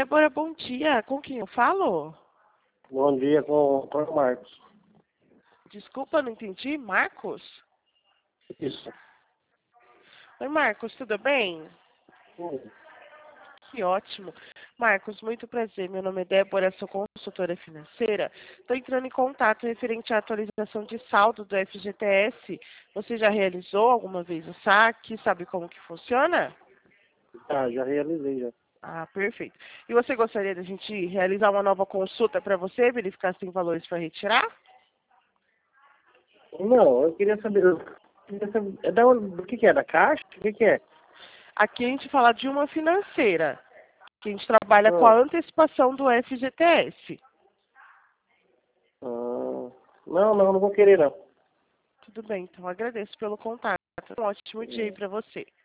Débora, bom dia. Com quem eu falo? Bom dia com o Marcos. Desculpa, não entendi. Marcos? Isso. Oi, Marcos, tudo bem? Hum. Que ótimo. Marcos, muito prazer. Meu nome é Débora, sou consultora financeira. Estou entrando em contato referente à atualização de saldo do FGTS. Você já realizou alguma vez o saque? Sabe como que funciona? Tá, já realizei já. Ah, perfeito. E você gostaria de a gente realizar uma nova consulta para você, verificar se tem valores para retirar? Não, eu queria saber, é do que é? Da Caixa? O que é? Aqui a gente fala de uma financeira, que a gente trabalha com Ah, a antecipação do FGTS. não vou querer não. Tudo bem, então agradeço pelo contato. Um ótimo dia aí para você.